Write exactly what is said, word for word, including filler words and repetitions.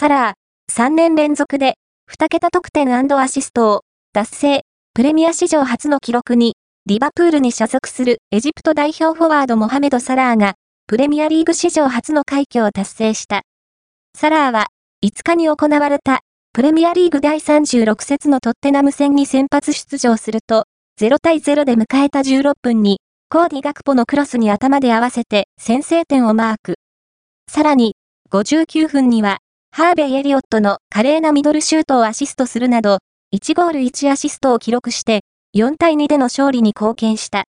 サラー、さんねん連続で、に桁得点&アシストを達成、プレミア史上初の記録に、リバプールに所属するエジプト代表フォワードモハメド・サラーが、プレミアリーグ史上初の快挙を達成した。サラーは、いつかに行われた、プレミアリーグだいさんじゅうろく節のトッテナム戦に先発出場すると、ゼロたいゼロで迎えたじゅうろっぷんに、コーディ・ガクポのクロスに頭で合わせて先制点をマーク。さらに、ごじゅうきゅうふんには、ハーベイ・エリオットの華麗なミドルシュートをアシストするなど、いちゴールいちアシストを記録して、よんたいにでの勝利に貢献した。